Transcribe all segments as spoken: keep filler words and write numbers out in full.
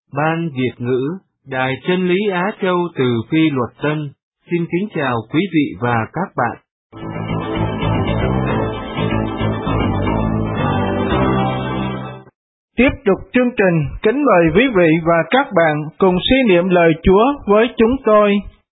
Ban Việt ngữ, Đài Chân lý Á Châu từ Phi Luật Tân, xin kính chào quý vị và các bạn. Tiếp tục chương trình, kính mời quý vị và các bạn cùng suy niệm lời Chúa với chúng tôi.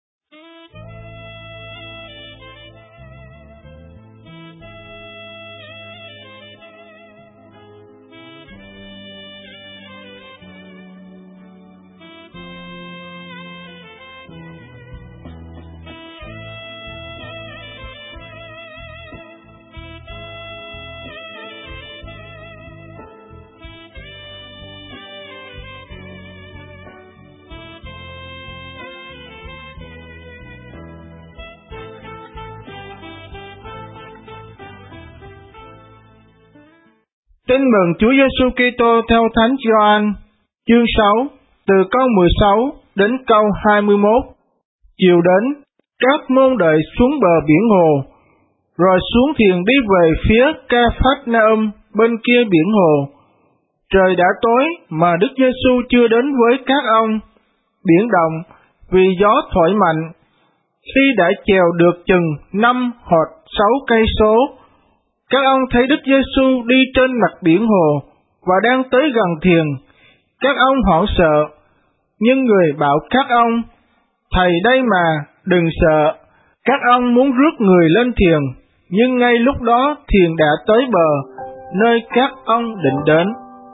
Tin mừng Chúa Giêsu Kitô theo Thánh Gioan, chương sáu, từ câu mười sáu đến câu hai mươi mốt. Chiều đến, các môn đệ xuống bờ biển hồ, rồi xuống thuyền đi về phía Ca-phát-na-um bên kia biển hồ. Trời đã tối mà Đức Giêsu chưa đến với các ông. Biển động vì gió thổi mạnh. Khi đã chèo được chừng năm hoặc sáu cây số, các ông thấy Đức Giêsu đi trên mặt biển hồ và đang tới gần thuyền. Các ông hoảng sợ, nhưng người bảo các ông: Thầy đây mà, đừng sợ. Các ông muốn rước người lên thuyền, nhưng ngay lúc đó thuyền đã tới bờ, nơi các ông định đến.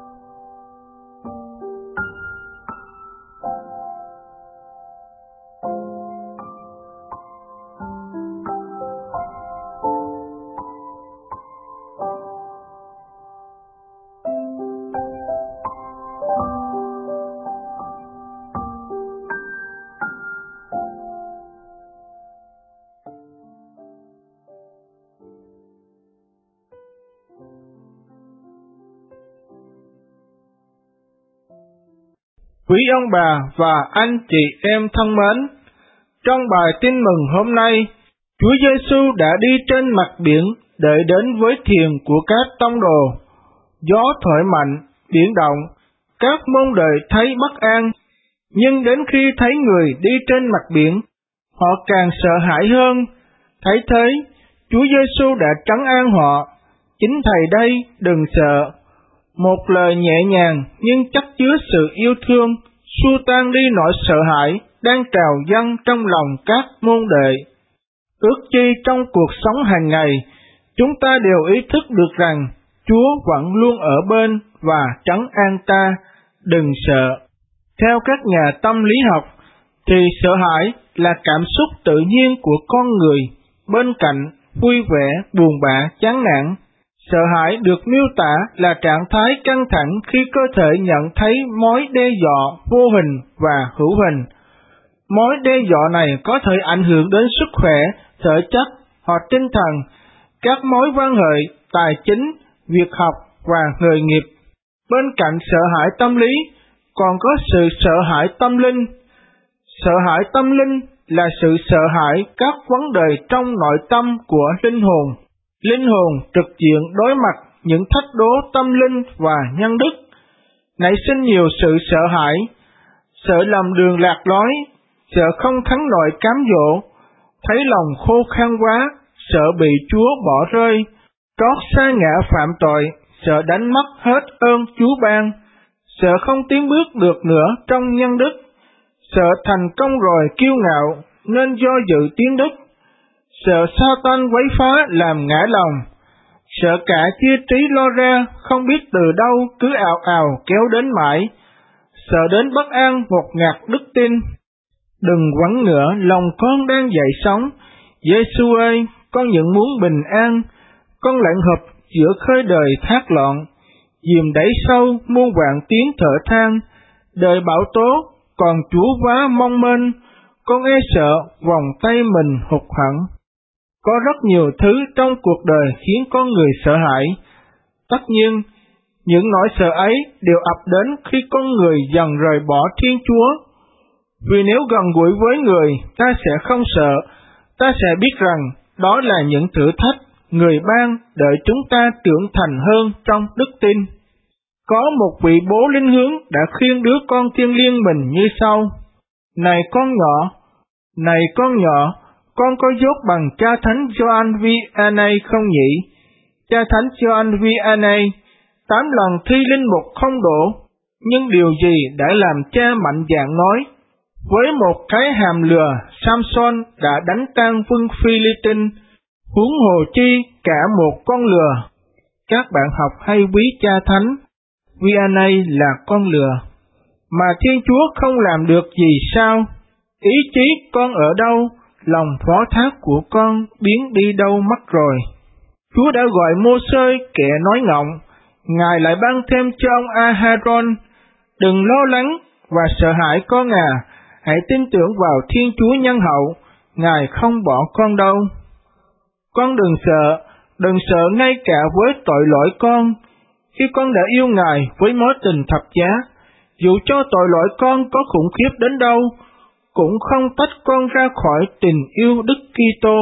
Quý ông bà và anh chị em thân mến, trong bài tin mừng hôm nay, Chúa Giêsu đã đi trên mặt biển để đến với thuyền của các tông đồ. Gió thổi mạnh, biển động, các môn đệ thấy bất an, nhưng đến khi thấy người đi trên mặt biển, họ càng sợ hãi hơn. Thấy thế, Chúa Giêsu đã trấn an họ: Chính Thầy đây, đừng sợ. Một lời nhẹ nhàng nhưng chất chứa sự yêu thương, xua tan đi nỗi sợ hãi đang trào dâng trong lòng các môn đệ. Ước chi trong cuộc sống hàng ngày, chúng ta đều ý thức được rằng Chúa vẫn luôn ở bên và trấn an ta: đừng sợ. Theo các nhà tâm lý học, thì sợ hãi là cảm xúc tự nhiên của con người, bên cạnh vui vẻ, buồn bã, chán nản. Sợ hãi được miêu tả là trạng thái căng thẳng khi cơ thể nhận thấy mối đe dọa vô hình và hữu hình. Mối đe dọa này có thể ảnh hưởng đến sức khỏe, thể chất hoặc tinh thần, các mối quan hệ, tài chính, việc học và nghề nghiệp. Bên cạnh sợ hãi tâm lý, còn có sự sợ hãi tâm linh. Sợ hãi tâm linh là sự sợ hãi các vấn đề trong nội tâm của linh hồn. Linh hồn trực diện đối mặt những thách đố tâm linh và nhân đức, nảy sinh nhiều sự sợ hãi, sợ lầm đường lạc lối, sợ không thắng nổi cám dỗ, thấy lòng khô khan quá, sợ bị Chúa bỏ rơi, trót sa ngã phạm tội, sợ đánh mất hết ơn Chúa ban, sợ không tiến bước được nữa trong nhân đức, sợ thành công rồi kiêu ngạo nên do dự tiến đức, sợ Sa-tan quấy phá làm ngã lòng, sợ cả chia trí lo ra không biết từ đâu cứ ào ào kéo đến mãi, sợ đến bất an ngột ngạt đức tin. Đừng quẳng ngựa lòng con đang dậy sóng. Giê-xu ơi, con những muốn bình an, con lặng hợp giữa khơi đời thác loạn, dìm đáy sâu muôn vạn tiếng thở than, đời bão tố còn Chúa vá mong mênh, con e sợ vòng tay mình hụt hẫng. Có rất nhiều thứ trong cuộc đời khiến con người sợ hãi. Tất nhiên, những nỗi sợ ấy đều ập đến khi con người dần rời bỏ Thiên Chúa. Vì nếu gần gũi với người, ta sẽ không sợ, ta sẽ biết rằng đó là những thử thách người ban để chúng ta trưởng thành hơn trong đức tin. Có một vị bố linh hướng đã khuyên đứa con thiêng liêng mình như sau: Này con nhỏ, này con nhỏ, con có dốt bằng cha thánh Gioan Vianney không nhỉ? Cha thánh Gioan Vianney tám lần thi linh mục không đổ, nhưng điều gì đã làm cha mạnh dạn nói: Với một cái hàm lừa, Samson đã đánh tan quân Phi-li-tinh, huống hồ chi cả một con lừa. Các bạn học hay quý cha thánh Vianney là con lừa, mà Thiên Chúa không làm được gì sao? Ý chí con ở đâu, lòng phó thác của con biến đi đâu mất rồi? Chúa đã gọi Mô-sê kẻ nói ngọng, Ngài lại ban thêm cho ông A-ha-ron: Đừng lo lắng và sợ hãi con à, hãy tin tưởng vào Thiên Chúa nhân hậu, Ngài không bỏ con đâu. Con đừng sợ, đừng sợ ngay cả với tội lỗi con, khi con đã yêu Ngài với mối tình thập giá, dù cho tội lỗi con có khủng khiếp đến đâu, cũng không tách con ra khỏi tình yêu Đức Kitô.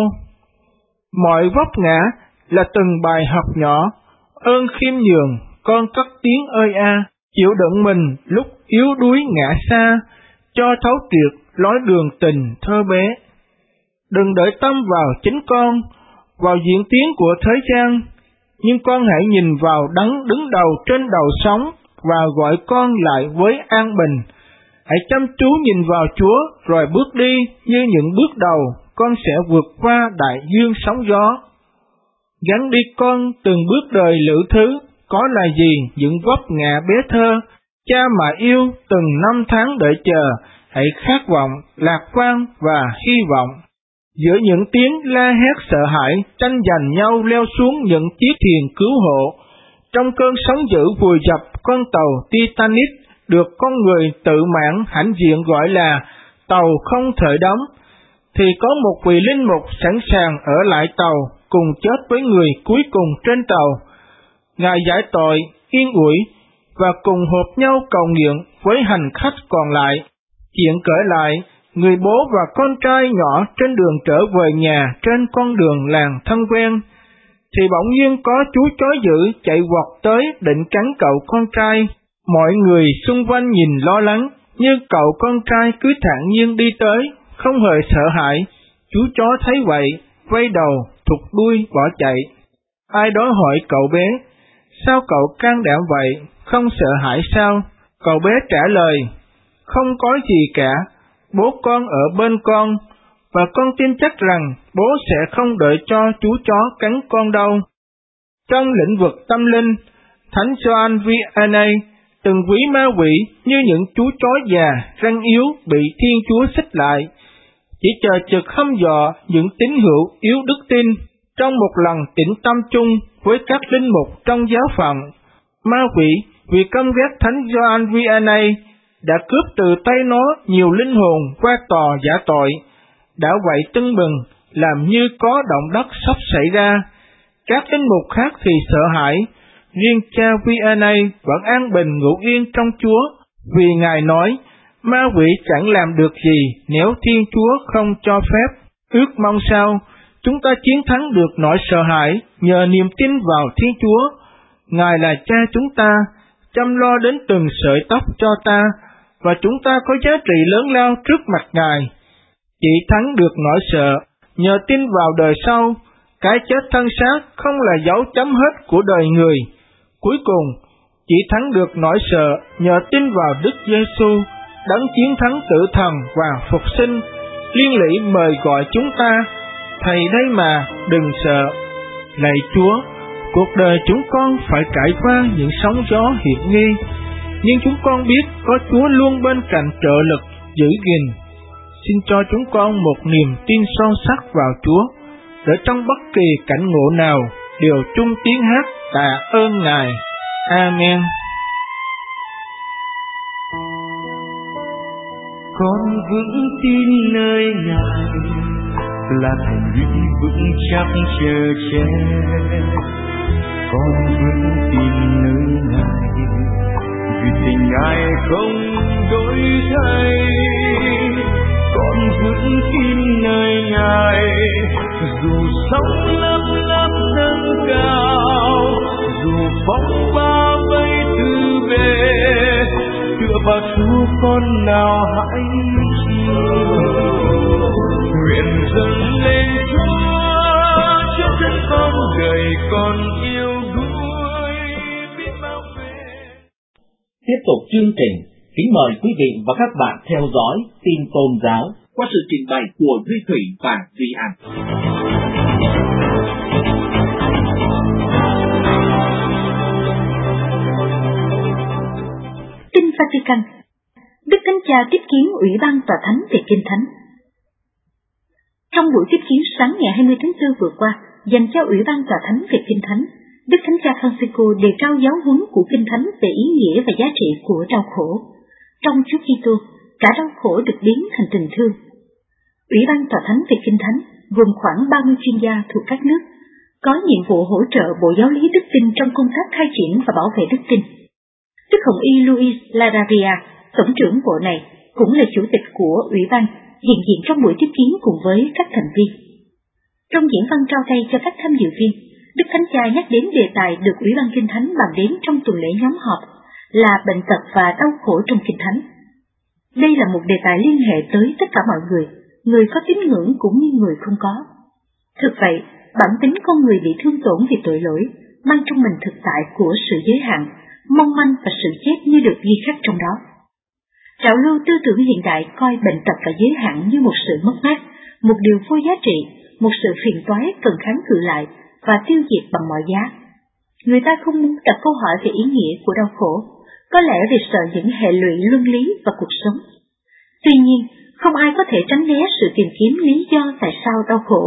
Mọi vấp ngã là từng bài học nhỏ, ơn khiêm nhường, con cất tiếng ơi a, chịu đựng mình lúc yếu đuối ngã xa, cho thấu triệt lối đường tình thơ bé. Đừng đợi tâm vào chính con, vào diễn tiến của thế gian, nhưng con hãy nhìn vào Đấng đứng đầu trên đầu sóng và gọi con lại với an bình. Hãy chăm chú nhìn vào Chúa rồi bước đi như những bước đầu, con sẽ vượt qua đại dương sóng gió. Gắn đi con từng bước đời lữ thứ, có là gì những vấp ngã bé thơ, cha mà yêu từng năm tháng đợi chờ, hãy khát vọng, lạc quan và hy vọng. Giữa những tiếng la hét sợ hãi, tranh giành nhau leo xuống những chiếc thuyền cứu hộ, trong cơn sóng dữ vùi dập con tàu Titanic được con người tự mãn hãnh diện gọi là tàu không thể đắm, thì có một vị linh mục sẵn sàng ở lại tàu cùng chết với người cuối cùng trên tàu. Ngài giải tội, yên ủi và cùng họp nhau cầu nguyện với hành khách còn lại. Chuyện kể lại, người bố và con trai nhỏ trên đường trở về nhà trên con đường làng thân quen, thì bỗng nhiên có chú chó dữ chạy vọt tới định cắn cậu con trai. Mọi người xung quanh nhìn lo lắng, nhưng cậu con trai cứ thản nhiên đi tới, không hề sợ hãi. Chú chó thấy vậy, quay đầu, thụt đuôi bỏ chạy. Ai đó hỏi cậu bé, sao cậu can đảm vậy, không sợ hãi sao? Cậu bé trả lời, không có gì cả, bố con ở bên con, và con tin chắc rằng bố sẽ không đợi cho chú chó cắn con đâu. Trong lĩnh vực tâm linh, Thánh Gioan Vianney từng ví ma quỷ như những chú chó già răng yếu bị Thiên Chúa xích lại, chỉ chờ chực hăm dọa những tín hữu yếu đức tin. Trong một lần tĩnh tâm chung với các linh mục trong giáo phận, ma quỷ vì căm ghét Thánh Gioan Vianney đã cướp từ tay nó nhiều linh hồn qua tòa giả tội. Đã vậy tưng bừng, làm như có động đất sắp xảy ra. Các linh mục khác thì sợ hãi, riêng cha Vianney vẫn an bình ngủ yên trong Chúa, vì Ngài nói, ma quỷ chẳng làm được gì nếu Thiên Chúa không cho phép. Ước mong sao chúng ta chiến thắng được nỗi sợ hãi nhờ niềm tin vào Thiên Chúa. Ngài là cha chúng ta, chăm lo đến từng sợi tóc cho ta, và chúng ta có giá trị lớn lao trước mặt Ngài. Chỉ thắng được nỗi sợ nhờ tin vào đời sau. Cái chết thân xác không là dấu chấm hết của đời người. Cuối cùng, chỉ thắng được nỗi sợ nhờ tin vào Đức Giêsu, đấng chiến thắng tử thần và phục sinh, liên lỉ mời gọi chúng ta, thầy đây mà, đừng sợ. Lạy Chúa, cuộc đời chúng con phải trải qua những sóng gió hiểm nghi, nhưng chúng con biết có Chúa luôn bên cạnh trợ lực, giữ gìn. Xin cho chúng con một niềm tin sâu sắc vào Chúa, để trong bất kỳ cảnh ngộ nào đều chung tiếng hát tạ ơn Ngài. Amen. Con vững tin nơi Ngài là thành lũy vững chắc chờ che. Con vững tin nơi Ngài vì tình Ngài không đổi thay. Con vững tin nơi Ngài dù sóng lấp lấp dâng cao, dù phong ba vây từ Chúa con nào hãy chịu. Nguyện dâng lên Chúa cho chân con đời còn yêu đuối biết bao về. Tiếp tục chương trình, kính mời quý vị và các bạn theo dõi tin tôn giáo qua sự trình bày của Duy Thủy và Duy An. Kinh Vatican. Đức Thánh Cha tiếp kiến Ủy ban Tòa Thánh về Kinh Thánh. Trong buổi tiếp kiến sáng ngày hai mươi tháng tư vừa qua, dành cho Ủy ban Tòa Thánh về Kinh Thánh, Đức Thánh Cha Francisco đề cao giáo huấn của Kinh Thánh về ý nghĩa và giá trị của đau khổ. Trong Chúa Kitô, cả đau khổ được biến thành tình thương. Ủy ban Tòa Thánh về Kinh Thánh gồm khoảng ba mươi chuyên gia thuộc các nước, có nhiệm vụ hỗ trợ Bộ Giáo lý Đức Tin trong công tác khai triển và bảo vệ đức tin. Đức Hồng Y Luis Ladaria, tổng trưởng bộ này, cũng là chủ tịch của Ủy ban, hiện diện trong buổi tiếp kiến cùng với các thành viên. Trong diễn văn trao tay cho các tham dự viên, Đức Thánh Cha nhắc đến đề tài được Ủy ban Kinh Thánh bàn đến trong tuần lễ nhóm họp là bệnh tật và đau khổ trong Kinh Thánh. Đây là một đề tài liên hệ tới tất cả mọi người, người có tín ngưỡng cũng như người không có. Thực vậy, bản tính con người bị thương tổn vì tội lỗi, mang trong mình thực tại của sự giới hạn, mong manh và sự chết như được ghi khắc trong đó. Trào lưu tư tưởng hiện đại coi bệnh tật và giới hạn như một sự mất mát, một điều vô giá trị, một sự phiền toái cần kháng cự lại và tiêu diệt bằng mọi giá. Người ta không muốn đặt câu hỏi về ý nghĩa của đau khổ, có lẽ vì sợ những hệ lụy luân lý và cuộc sống. Tuy nhiên, không ai có thể tránh né sự tìm kiếm lý do tại sao đau khổ.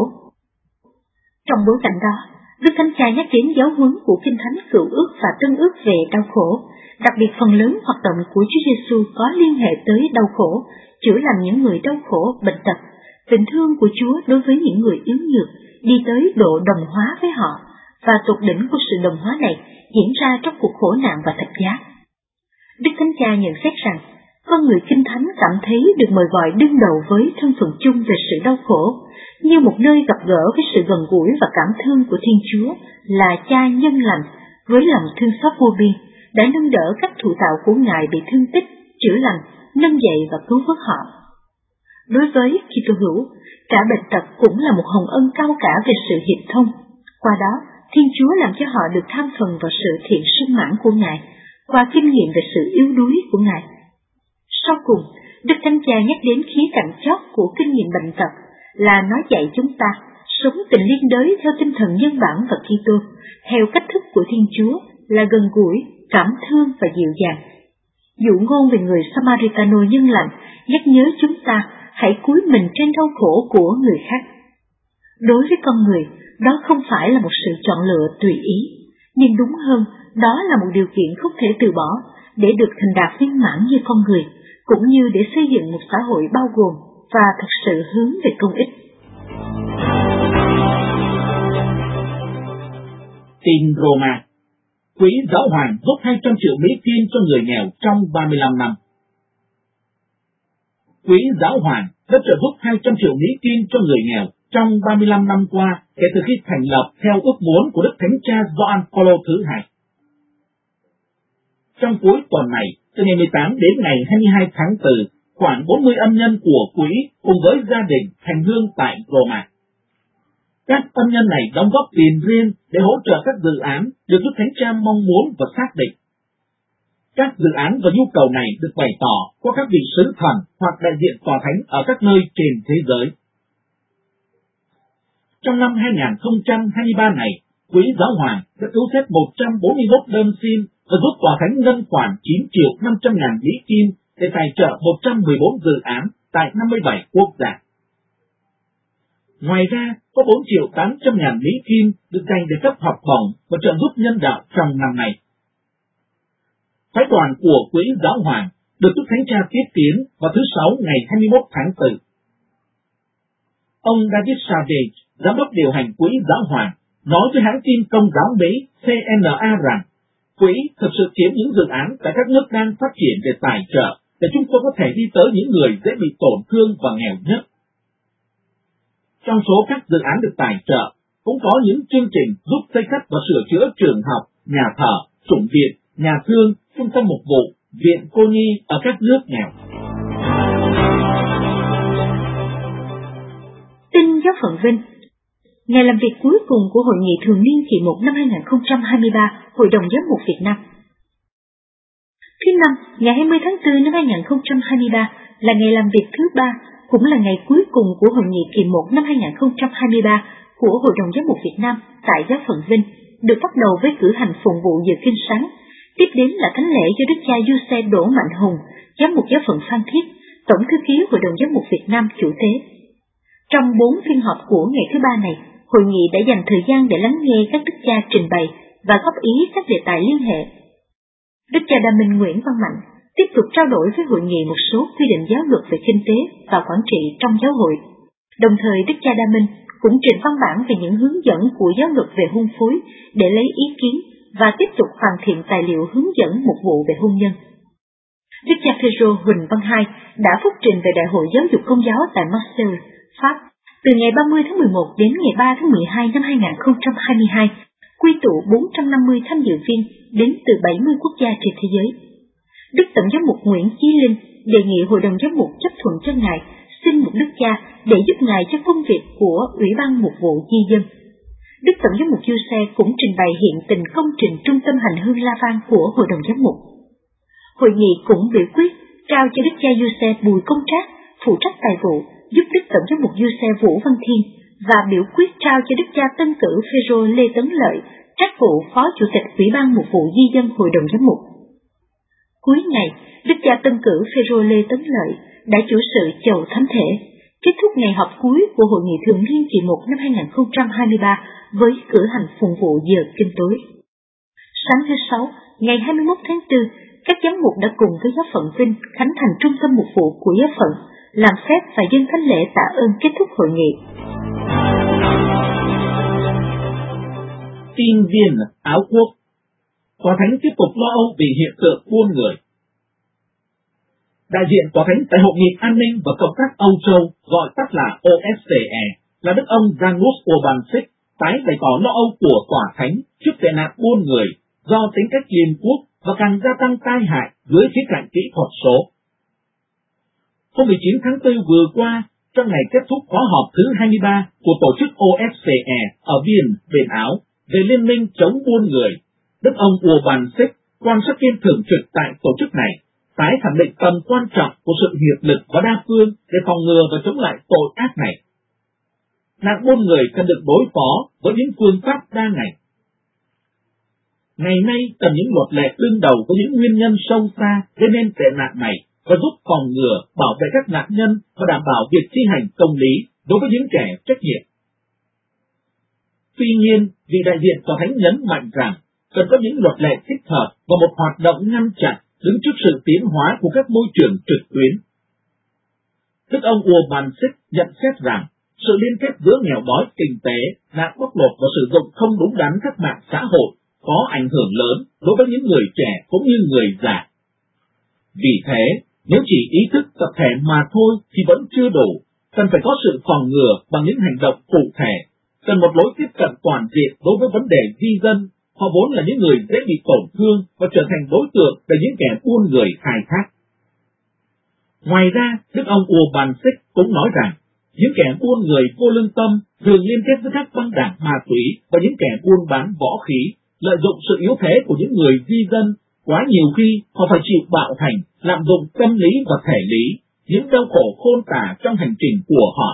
Trong bối cảnh đó, Đức Thánh Cha nhắc đến giáo huấn của Kinh Thánh Cựu Ước và Tân Ước về đau khổ, đặc biệt phần lớn hoạt động của Chúa Giêsu có liên hệ tới đau khổ, chữa lành những người đau khổ, bệnh tật, tình thương của Chúa đối với những người yếu nhược, đi tới độ đồng hóa với họ, và tột đỉnh của sự đồng hóa này diễn ra trong cuộc khổ nạn và thập giá. Đức Thánh Cha nhận xét rằng, con người Kinh Thánh cảm thấy được mời gọi đương đầu với thân phận chung về sự đau khổ, như một nơi gặp gỡ với sự gần gũi và cảm thương của Thiên Chúa là Cha nhân lành, với lòng thương xót vô biên, đã nâng đỡ các thụ tạo của Ngài bị thương tích, chữa lành, nâng dậy và cứu vớt họ. Đối với Kitô hữu, cả bệnh tật cũng là một hồng ân cao cả về sự hiệp thông. Qua đó, Thiên Chúa làm cho họ được tham phần vào sự thiện sung mãn của Ngài, qua kinh nghiệm về sự yếu đuối của Ngài. Sau cùng, Đức Thánh Cha nhắc đến khía cạnh chót của kinh nghiệm bệnh tật là nói dạy chúng ta sống tình liên đới theo tinh thần nhân bản và Kitô, theo cách thức của Thiên Chúa là gần gũi, cảm thương và dịu dàng. Dụ ngôn về người Samaritano nhân lành nhắc nhớ chúng ta hãy cúi mình trên đau khổ của người khác. Đối với con người, đó không phải là một sự chọn lựa tùy ý, nhưng đúng hơn, đó là một điều kiện không thể từ bỏ để được thành đạt viên mãn như con người, cũng như để xây dựng một xã hội bao gồm và thực sự hướng về công ích. Tin Roma. Quỹ Giáo hoàng giúp hai trăm triệu Mỹ Kim cho người nghèo trong ba mươi lăm năm. Quỹ Giáo hoàng đã trợ giúp hai trăm triệu Mỹ Kim cho người nghèo trong ba mươi lăm năm qua kể từ khi thành lập theo ước muốn của Đức Thánh Cha Gioan Phaolô thứ hai. Trong cuối tuần này, từ ngày mười tám đến ngày hai mươi hai tháng tư, khoảng bốn mươi ân nhân của quỹ cùng với gia đình hành hương tại Roma. Các ân nhân này đóng góp tiền riêng để hỗ trợ các dự án được Đức Thánh Cha mong muốn và xác định. Các dự án và nhu cầu này được bày tỏ qua các vị sứ thần hoặc đại diện tòa thánh ở các nơi trên thế giới. Trong năm hai nghìn không trăm hai mươi ba này, Quỹ Giáo hoàng đã cứu xét một trăm bốn mươi mốt đơn xin và giúp tòa thánh ngân khoản chín triệu năm trăm ngàn Mỹ Kim để tài trợ một trăm mười bốn dự án tại năm mươi bảy quốc gia. Ngoài ra, có bốn triệu tám trăm ngàn Mỹ Kim được dành để cấp học bổng và trợ giúp nhân đạo trong năm nay. Phái đoàn của Quỹ Giáo hoàng được Đức Thánh Cha tiếp tiến vào thứ Sáu ngày hai mươi mốt tháng tư. Ông David Savage, giám đốc điều hành Quỹ Giáo hoàng, nói với hãng tin Công giáo Mỹ C N A rằng Quỹ thực sự kiếm những dự án tại các nước đang phát triển để tài trợ để chúng tôi có thể đi tới những người dễ bị tổn thương và nghèo nhất. Trong số các dự án được tài trợ, cũng có những chương trình giúp xây cất và sửa chữa trường học, nhà thờ, chủng viện, nhà thương, trung tâm mục vụ, viện cô nhi ở các nước nghèo. Tin giáo phận Vinh. Ngày làm việc cuối cùng của Hội nghị Thường niên kỳ một năm hai nghìn không trăm hai mươi ba, Hội đồng Giám mục Việt Nam. Thứ năm, ngày hai mươi tháng tư năm hai nghìn không trăm hai mươi ba là ngày làm việc thứ ba, cũng là ngày cuối cùng của Hội nghị kỳ một năm hai nghìn không trăm hai mươi ba của Hội đồng Giám mục Việt Nam tại giáo phận Vinh, được bắt đầu với cử hành phụng vụ giờ kinh sáng. Tiếp đến là thánh lễ do Đức cha Giuse Đỗ Mạnh Hùng, giám mục giáo phận Phan Thiết, tổng thư ký Hội đồng Giám mục Việt Nam chủ tế. Trong bốn phiên họp của ngày thứ ba này, hội nghị đã dành thời gian để lắng nghe các đức cha trình bày và góp ý các đề tài liên hệ. Đức cha Đa Minh Nguyễn Văn Mạnh tiếp tục trao đổi với hội nghị một số quy định giáo luật về kinh tế và quản trị trong giáo hội. Đồng thời Đức cha Đa Minh cũng trình văn bản về những hướng dẫn của giáo luật về hôn phối để lấy ý kiến và tiếp tục hoàn thiện tài liệu hướng dẫn mục vụ về hôn nhân. Đức cha Phêrô Huỳnh Văn Hai đã phúc trình về Đại hội Giáo dục Công giáo tại Marseille, Pháp, từ ngày ba mươi tháng mười một đến ngày ba tháng mười hai năm hai nghìn không trăm hai mươi hai, quy tụ bốn trăm năm mươi tham dự viên đến từ bảy mươi quốc gia trên thế giới. Đức Tổng giám mục Nguyễn Chí Linh đề nghị Hội đồng Giám mục chấp thuận cho Ngài xin một đức cha để giúp Ngài cho công việc của Ủy ban Mục vụ Di dân. Đức Tổng giám mục Giuse cũng trình bày hiện tình công trình Trung tâm Hành hương La Vang của Hội đồng Giám mục. Hội nghị cũng biểu quyết trao cho Đức cha Giuse Bùi Công Trác phụ trách tài vụ, giúp Đức Tổng giám mục Giuse Vũ Văn Thiên, và biểu quyết trao cho Đức cha tân cử Phêrô Lê Tấn Lợi trách vụ Phó Chủ tịch Ủy ban Mục vụ Di dân Hội đồng Giám mục. Cuối ngày, Đức cha tân cử Phêrô Lê Tấn Lợi đã chủ sự chầu thánh thể, kết thúc ngày họp cuối của Hội nghị Thường niên kỳ một năm hai nghìn không trăm hai mươi ba với cử hành phụng vụ giờ kinh tối. Sáng thứ Sáu, ngày hai mươi mốt tháng tư, các giám mục đã cùng với giáo phận Vinh khánh thành trung tâm mục vụ của giáo phận, làm phép và dâng thánh lễ tạ ơn kết thúc hội nghị. Tin viên Áo Quốc. Tòa Thánh tiếp tục lo âu vì hiện tượng buôn người. Đại diện Tòa Thánh tại Hội nghị An ninh và Cộng tác Âu Châu, gọi tắt là O S C E, là Đức ông Janusz Urbanczyk, tái bày tỏ lo âu của Tòa Thánh trước tệ nạn buôn người do tính cách liên quốc và càng gia tăng tai hại dưới khía cạnh kỹ thuật số. Hôm mười chín tháng tư vừa qua, trong ngày kết thúc khóa họp thứ hai mươi ba của tổ chức O S C E ở Biên, Biển Áo về Liên minh chống buôn người, Đức ông Urbanczyk, quan sát viên thường trực tại tổ chức này, tái khẳng định tầm quan trọng của sự hiệp lực và đa phương để phòng ngừa và chống lại tội ác này. Nạn buôn người cần được đối phó với những phương pháp đa ngành. Ngày nay cần những luật lệ đương đầu với những nguyên nhân sâu xa gây nên tệ nạn này và giúp phòng ngừa, bảo vệ các nạn nhân và đảm bảo việc thi hành công lý đối với những kẻ trách nhiệm. Tuy nhiên, vị đại diện Tòa Thánh nhấn mạnh rằng cần có những luật lệ thích hợp và một hoạt động ngăn chặn đứng trước sự tiến hóa của các môi trường trực tuyến. Đức ông Urbanczyk nhận xét rằng sự liên kết giữa nghèo đói kinh tế, nạn bóc lột và sử dụng không đúng đắn các mạng xã hội có ảnh hưởng lớn đối với những người trẻ cũng như người già. Vì thế, nếu chỉ ý thức tập thể mà thôi thì vẫn chưa đủ, cần phải có sự phòng ngừa bằng những hành động cụ thể, cần một lối tiếp cận toàn diện đối với vấn đề di dân. Họ vốn là những người dễ bị tổn thương và trở thành đối tượng để những kẻ buôn người khai thác. Ngoài ra, Đức ông Urbanczyk cũng nói rằng, những kẻ buôn người vô lương tâm thường liên kết với các băng đảng ma túy và những kẻ buôn bán võ khí, lợi dụng sự yếu thế của những người di dân. Quá nhiều khi họ phải chịu bạo hành, lạm dụng tâm lý và thể lý, những đau khổ khôn tả trong hành trình của họ.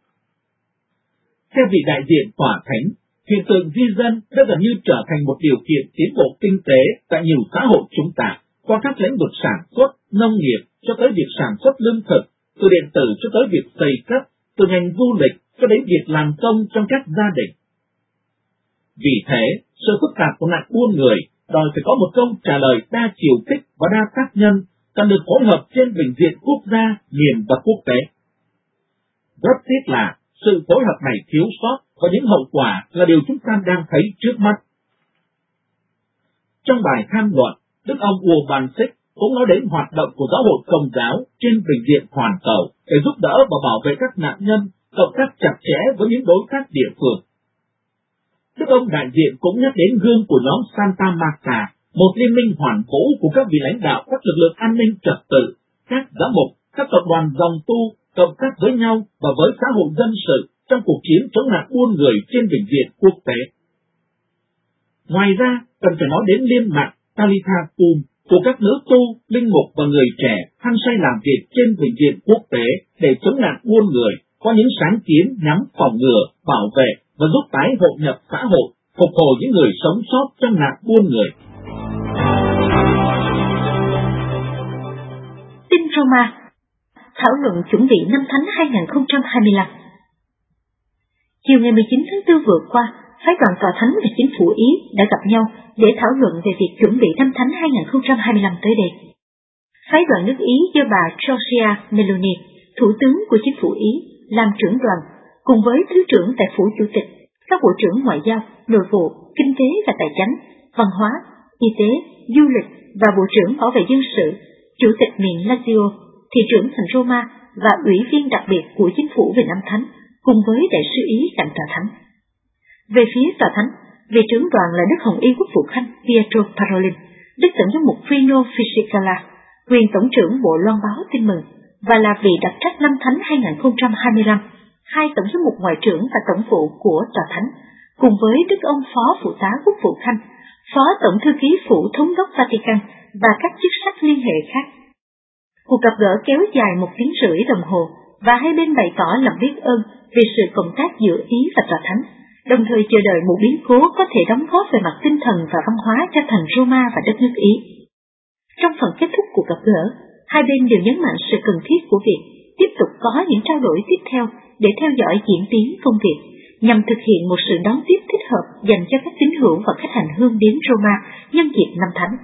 Theo vị đại diện Tòa Thánh, hiện tượng di dân đã gần như trở thành một điều kiện tiến bộ kinh tế tại nhiều xã hội chúng ta, qua các lĩnh vực sản xuất, nông nghiệp cho tới việc sản xuất lương thực, từ điện tử cho tới việc xây cất, từ ngành du lịch cho đến việc làm công trong các gia đình. Vì thế, sự phức tạp của nạn buôn người đòi phải có một câu trả lời đa chiều tích và đa tác nhân, cần được phối hợp trên bình diện quốc gia, miền và quốc tế. Rất tiếc là sự phối hợp này thiếu sót và những hậu quả là điều chúng ta đang thấy trước mắt. Trong bài tham luận, Đức ông Urbanczyk cũng nói đến hoạt động của giáo hội Công giáo trên bình diện toàn cầu để giúp đỡ và bảo vệ các nạn nhân, cộng tác chặt chẽ với những đối tác địa phương. Đức ông đại diện cũng nhắc đến gương của nhóm Santa Marta một liên minh hoàn vũ của các vị lãnh đạo các lực lượng an ninh trật tự, các giám mục, các tập đoàn dòng tu cộng tác với nhau và với xã hội dân sự trong cuộc chiến chống nạn buôn người trên bình diện quốc tế. Ngoài ra, cần phải nói đến liên mạng Talitha Kum của các nữ tu, linh mục và người trẻ hăng say làm việc trên bình diện quốc tế để chống nạn buôn người, có những sáng kiến nhằm phòng ngừa, bảo vệ và giúp tái hội nhập xã hội, phục hồi những người sống sót trong nạn buôn người. Tin Roma, thảo luận chuẩn bị năm Thánh hai không hai lăm. Chiều ngày mười chín tháng tư vừa qua, phái đoàn tòa thánh và chính phủ Ý đã gặp nhau để thảo luận về việc chuẩn bị năm Thánh hai không hai lăm tới đây. Phái đoàn nước Ý do bà Giorgia Meloni, thủ tướng của chính phủ Ý, làm trưởng đoàn, cùng với thứ trưởng tại phủ chủ tịch, các bộ trưởng ngoại giao, nội vụ, kinh tế và tài chánh, văn hóa, y tế, du lịch và bộ trưởng bảo vệ dân sự, chủ tịch miền Lazio, thị trưởng thành Roma và ủy viên đặc biệt của chính phủ về năm Thánh, cùng với đại sứ Ý cạnh tòa thánh. Về phía tòa thánh, vị trưởng đoàn là Đức Hồng Y Quốc vụ Khanh Pietro Parolin, Đức Tổng giám mục Rino Fisichella, quyền tổng trưởng Bộ Loan báo Tin mừng và là vị đặc trách năm Thánh hai không hai lăm, hai tổng giám mục ngoại trưởng và tổng vụ của tòa thánh, cùng với Đức ông Phó Phụ tá Quốc vụ Khanh, Phó Tổng thư ký Phủ Thống đốc Vatican và các chức sắc liên hệ khác. Cuộc gặp gỡ kéo dài một tiếng rưỡi đồng hồ và hai bên bày tỏ lòng biết ơn vì sự cộng tác giữa Ý và tòa thánh, đồng thời chờ đợi một biến cố có thể đóng góp về mặt tinh thần và văn hóa cho thành Roma và đất nước Ý. Trong phần kết thúc cuộc gặp gỡ, hai bên đều nhấn mạnh sự cần thiết của việc tiếp tục có những trao đổi tiếp theo để theo dõi diễn tiến công việc, nhằm thực hiện một sự đón tiếp thích hợp dành cho các tín hữu và khách hành hương đến Roma nhân dịp năm Thánh.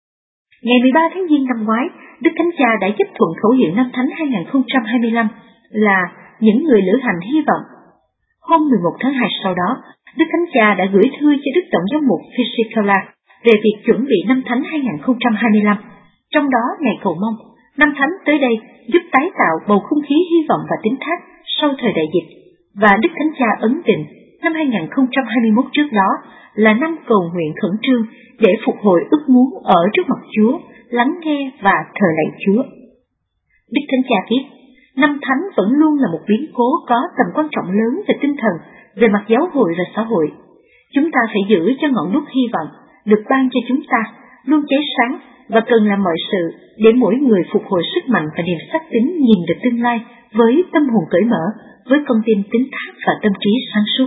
Ngày mười ba tháng Giêng năm ngoái, Đức Thánh Cha đã chấp thuận khẩu hiệu năm Thánh hai không hai lăm là những người lữ hành hy vọng. Hôm mười một tháng hai sau đó, Đức Thánh Cha đã gửi thư cho Đức Tổng giám mục Fisichella về việc chuẩn bị năm Thánh hai không hai lăm, trong đó Ngài cầu mong năm Thánh tới đây giúp tái tạo bầu không khí hy vọng và tín thác sau thời đại dịch, và Đức Thánh Cha ấn định năm hai không hai mốt trước đó là năm cầu nguyện khẩn trương để phục hồi ước muốn ở trước mặt Chúa, lắng nghe và thờ lạy Chúa. Đức Thánh Cha viết, năm Thánh vẫn luôn là một biến cố có tầm quan trọng lớn về tinh thần, về mặt giáo hội và xã hội. Chúng ta phải giữ cho ngọn đuốc hy vọng được ban cho chúng ta luôn cháy sáng và cần làm mọi sự để mỗi người phục hồi sức mạnh và niềm xác tín nhìn được tương lai với tâm hồn cởi mở, với con tim tín thác và tâm trí sáng suốt.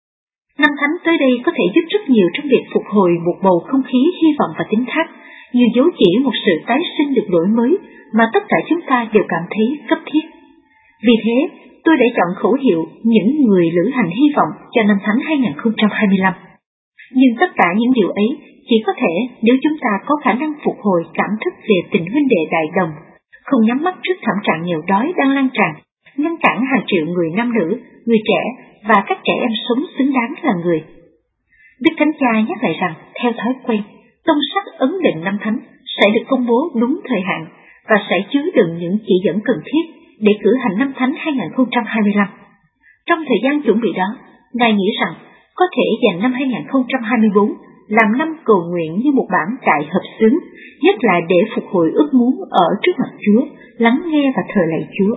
Năm Thánh tới đây có thể giúp rất nhiều trong việc phục hồi một bầu không khí hy vọng và tín thác, như dấu chỉ một sự tái sinh được đổi mới mà tất cả chúng ta đều cảm thấy cấp thiết. Vì thế, tôi đã chọn khẩu hiệu những người lữ hành hy vọng cho năm Thánh hai không hai lăm. Nhưng tất cả những điều ấy chỉ có thể nếu chúng ta có khả năng phục hồi cảm thức về tình huynh đệ đại đồng, không nhắm mắt trước thảm trạng nghèo đói đang lan tràn, ngăn cản hàng triệu người nam nữ, người trẻ và các trẻ em sống xứng đáng là người. Đức Thánh Cha nhắc lại rằng, theo thói quen, tông sách ấn định năm Thánh sẽ được công bố đúng thời hạn và sẽ chứa đựng những chỉ dẫn cần thiết để cử hành năm Thánh hai không hai lăm. Trong thời gian chuẩn bị đó, Ngài nghĩ rằng có thể dành năm hai không hai tư làm năm cầu nguyện như một bản đại hợp xướng, nhất là để phục hồi ước muốn ở trước mặt Chúa, lắng nghe và thờ lạy Chúa.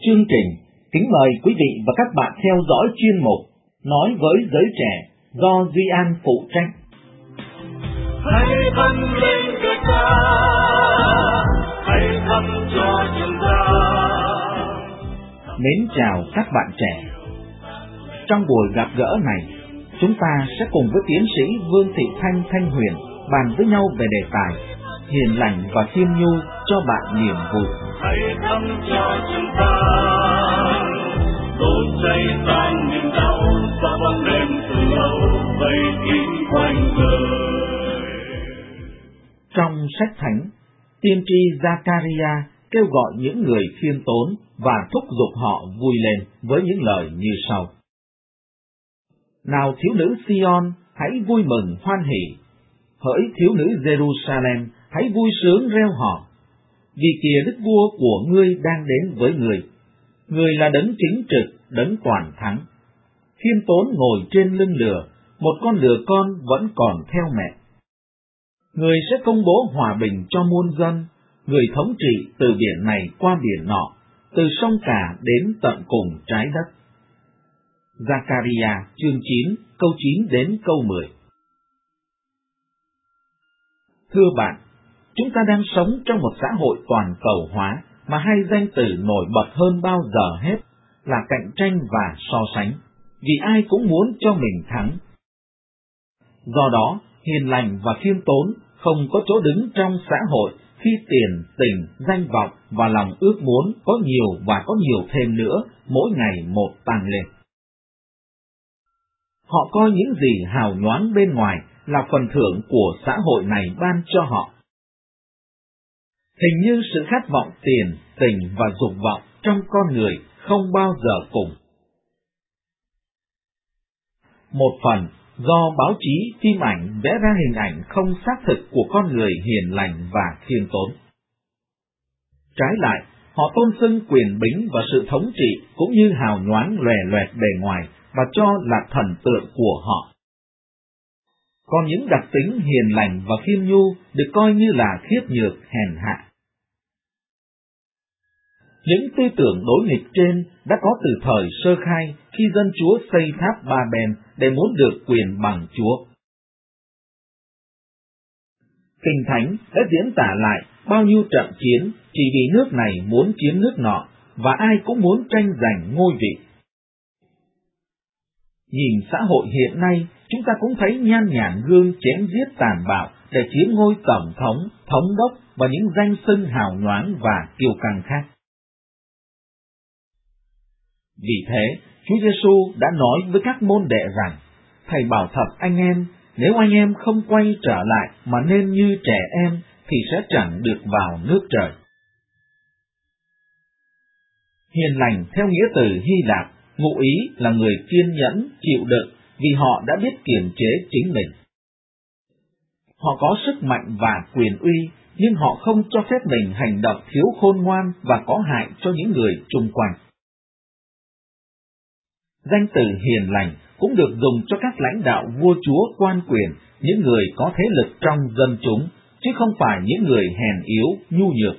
chương trình, kính mời quý vị và các bạn theo dõi chuyên mục Nói với giới trẻ do Duy An phụ trách. Hãy thân lên cái ca, hãy thắp cho chúng ta. Mến chào các bạn trẻ. Trong buổi gặp gỡ này, chúng ta sẽ cùng với tiến sĩ Vương Thị Thanh Thanh Huyền bàn với nhau về đề tài hiền lành và khiêm nhu cho bạn niềm vui. Hãy thắp cho chúng ta, đốt cháy tan niềm đau, xóa bóng đêm từ lâu vây kín quanh đời. Trong sách thánh, tiên tri Zakaria kêu gọi những người khiêm tốn và thúc giục họ vui lên với những lời như sau: Nào thiếu nữ Sion, hãy vui mừng hoan hỉ, hỡi thiếu nữ Jerusalem, hãy vui sướng reo hò, vì kìa đức vua của ngươi đang đến với người. Người là đấng chính trực, đấng toàn thắng. Khiêm tốn ngồi trên lưng lừa, một con lừa con vẫn còn theo mẹ. Người sẽ công bố hòa bình cho muôn dân, người thống trị từ biển này qua biển nọ, từ sông cả đến tận cùng trái đất. Zakaria chương chín, câu chín đến câu mười. Thưa bạn, chúng ta đang sống trong một xã hội toàn cầu hóa mà hai danh từ nổi bật hơn bao giờ hết là cạnh tranh và so sánh, vì ai cũng muốn cho mình thắng. Do đó, hiền lành và khiêm tốn không có chỗ đứng trong xã hội khi tiền, tình, danh vọng và lòng ước muốn có nhiều và có nhiều thêm nữa, mỗi ngày một tăng lên. Họ coi những gì hào nhoáng bên ngoài là phần thưởng của xã hội này ban cho họ. Hình như sự khát vọng tiền, tình và dục vọng trong con người không bao giờ cùng. Một phần do báo chí, phim ảnh vẽ ra hình ảnh không xác thực của con người hiền lành và khiêm tốn. Trái lại, họ tôn xưng quyền bính và sự thống trị cũng như hào nhoáng lòe loẹt bề ngoài và cho là thần tượng của họ. Còn những đặc tính hiền lành và khiêm nhu được coi như là khiếp nhược, hèn hạ. Những tư tưởng đối nghịch trên đã có từ thời sơ khai khi dân Chúa xây tháp Ba Ben để muốn được quyền bằng Chúa. Kinh Thánh đã diễn tả lại bao nhiêu trận chiến chỉ vì nước này muốn chiếm nước nọ và ai cũng muốn tranh giành ngôi vị. Nhìn xã hội hiện nay, chúng ta cũng thấy nhan nhản gương chém giết tàn bạo để chiếm ngôi tổng thống, thống đốc và những danh xưng hào nhoáng và kiêu căng khác. Vì thế, Chúa Giêsu đã nói với các môn đệ rằng: Thầy bảo thật anh em, nếu anh em không quay trở lại mà nên như trẻ em thì sẽ chẳng được vào nước trời. Hiền lành theo nghĩa từ Hy Lạp, ngụ ý là người kiên nhẫn, chịu đựng vì họ đã biết kiềm chế chính mình. Họ có sức mạnh và quyền uy, nhưng họ không cho phép mình hành động thiếu khôn ngoan và có hại cho những người chung quanh. Danh từ hiền lành cũng được dùng cho các lãnh đạo vua chúa quan quyền, những người có thế lực trong dân chúng, chứ không phải những người hèn yếu, nhu nhược.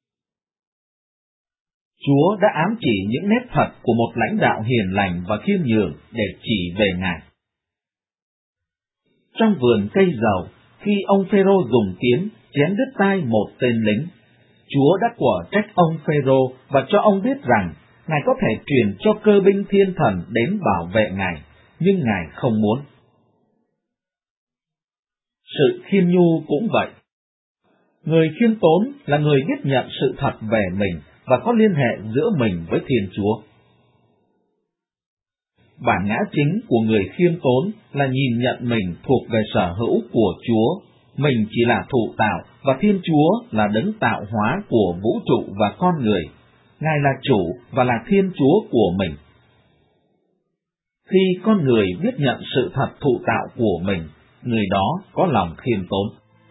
Chúa đã ám chỉ những nét thật của một lãnh đạo hiền lành và khiêm nhường để chỉ về Ngài. Trong vườn cây dầu, khi ông Phêrô dùng kiếm chém đứt tai một tên lính, Chúa đã quở trách ông Phêrô và cho ông biết rằng Ngài có thể truyền cho cơ binh thiên thần đến bảo vệ Ngài, nhưng Ngài không muốn. Sự khiêm nhu cũng vậy. Người khiêm tốn là người biết nhận sự thật về mình và có liên hệ giữa mình với Thiên Chúa. Bản ngã chính của người khiêm tốn là nhìn nhận mình thuộc về sở hữu của Chúa, mình chỉ là thụ tạo và Thiên Chúa là đấng tạo hóa của vũ trụ và con người. Ngài là chủ và là Thiên Chúa của mình. Khi con người biết nhận sự thật thụ tạo của mình, người đó có lòng khiêm tốn.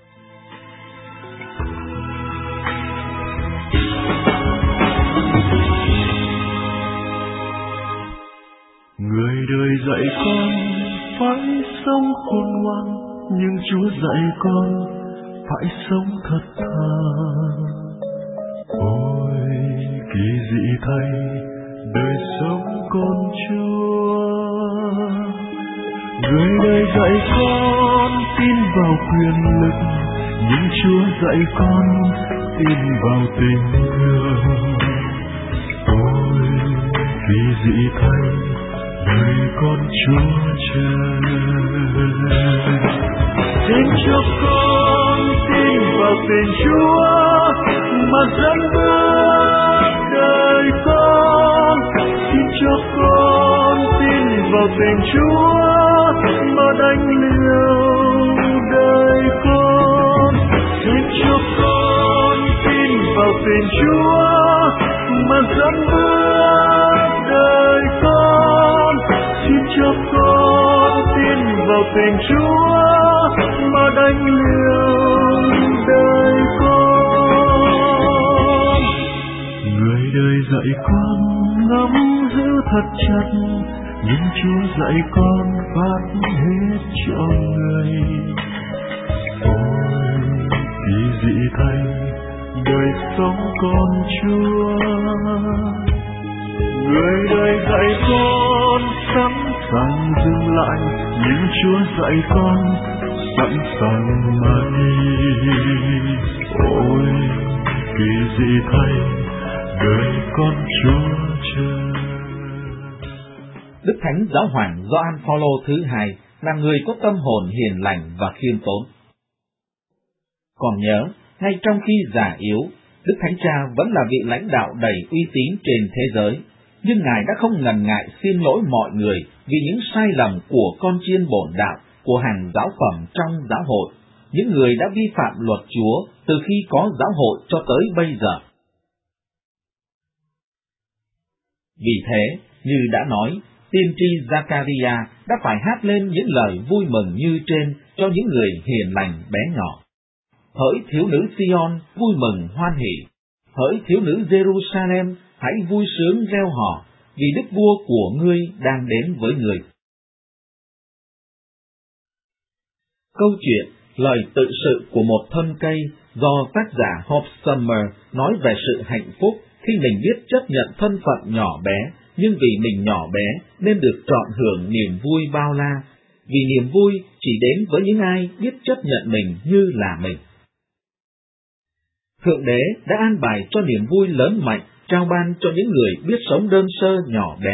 Người đời dạy con phải sống khôn ngoan, nhưng Chúa dạy con phải sống thật thà. Ôi kỳ dị thay đời sống con Chúa. Người đời dạy con tin vào quyền lực, nhưng Chúa dạy con tin vào tình thương. Ôi kỳ dị thay đời con Chúa trời. Xin cho con tin vào tình Chúa mà dẫn bước đời con. Xin cho con tin vào tình Chúa mà đánh liều đời con. Xin cho con tin vào tình Chúa mà dẫn bước đời con. Xin cho con tin vào tình Chúa mà đánh liều đời con. Người đời dạy con ngắm giữ thật chặt, nhưng Chúa dạy con phát hết cho người. Ôi kỳ dị thay đời sống con Chúa. Người đời dạy con sẵn sàng dừng lại, nhưng Chúa dạy con sẵn sàng mà đi. Ôi kỳ dị thay đời con Chúa trời. Đức Thánh Giáo hoàng Gioan Phaolô thứ hai là người có tâm hồn hiền lành và khiêm tốn. Còn nhớ, ngay trong khi già yếu, Đức Thánh Cha vẫn là vị lãnh đạo đầy uy tín trên thế giới, nhưng Ngài đã không ngần ngại xin lỗi mọi người vì những sai lầm của con chiên bổn đạo của hàng giáo phẩm trong giáo hội, những người đã vi phạm luật Chúa từ khi có giáo hội cho tới bây giờ. Vì thế, như đã nói, tiên tri Zachariah đã phải hát lên những lời vui mừng như trên cho những người hiền lành bé nhỏ. Hỡi thiếu nữ Sion, vui mừng hoan hỉ. Hỡi thiếu nữ Jerusalem, hãy vui sướng reo hò, vì đức vua của ngươi đang đến với ngươi. Câu chuyện Lời tự sự của một thân cây do tác giả Hope Summer nói về sự hạnh phúc khi mình biết chấp nhận thân phận nhỏ bé, nhưng vì mình nhỏ bé nên được trọn hưởng niềm vui bao la, vì niềm vui chỉ đến với những ai biết chấp nhận mình như là mình. Thượng Đế đã an bài cho niềm vui lớn mạnh trao ban cho những người biết sống đơn sơ nhỏ bé.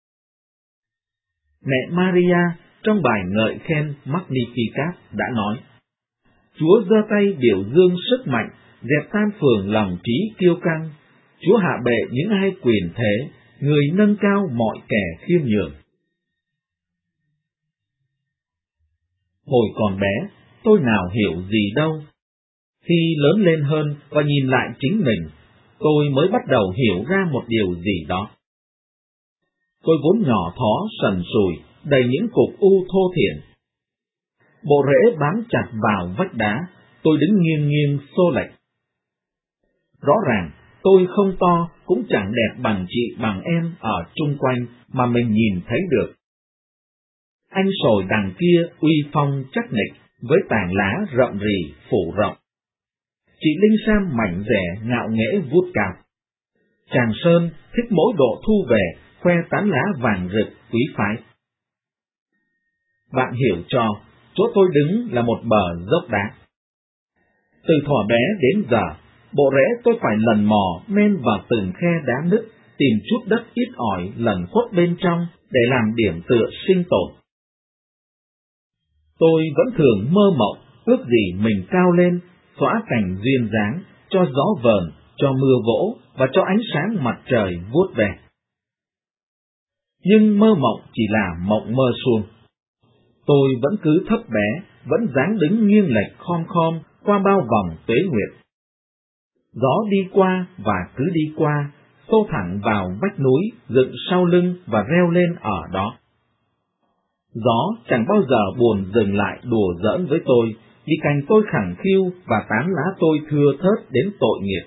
Mẹ Maria trong bài ngợi khen Magnificat đã nói: Chúa giơ tay biểu dương sức mạnh, dẹp tan phường lòng trí kiêu căng. Chúa hạ bệ những ai quyền thế, người nâng cao mọi kẻ khiêm nhường. Hồi còn bé, tôi nào hiểu gì đâu. Khi lớn lên hơn và nhìn lại chính mình, tôi mới bắt đầu hiểu ra một điều gì đó. Tôi vốn nhỏ thó, sần sùi, đầy những cục u thô thiển. Bộ rễ bám chặt vào vách đá, tôi đứng nghiêng nghiêng xô lệch. Rõ ràng, tôi không to, cũng chẳng đẹp bằng chị bằng em ở chung quanh mà mình nhìn thấy được. Anh sồi đằng kia uy phong chắc nịch, với tàn lá rậm rì phủ rộng. Chị Linh Sam mảnh rẻ ngạo nghễ vuốt cao. Chàng Sơn thích mỗi độ thu về, khoe tán lá vàng rực quý phái. Bạn hiểu cho, chỗ tôi đứng là một bờ dốc đá. Từ thuở bé đến giờ, bộ rễ tôi phải lần mò men vào từng khe đá nứt, tìm chút đất ít ỏi lẩn khuất bên trong để làm điểm tựa sinh tồn. Tôi vẫn thường mơ mộng, ước gì mình cao lên, xóa cành duyên dáng, cho gió vờn, cho mưa vỗ và cho ánh sáng mặt trời vuốt về. Nhưng mơ mộng chỉ là mộng mơ suông. Tôi vẫn cứ thấp bé, vẫn dáng đứng nghiêng lệch khom khom qua bao vòng tuế nguyệt. Gió đi qua và cứ đi qua, xô thẳng vào vách núi, dựng sau lưng và reo lên ở đó. Gió chẳng bao giờ buồn dừng lại đùa giỡn với tôi, vì cành tôi khẳng khiu và tán lá tôi thưa thớt đến tội nghiệp.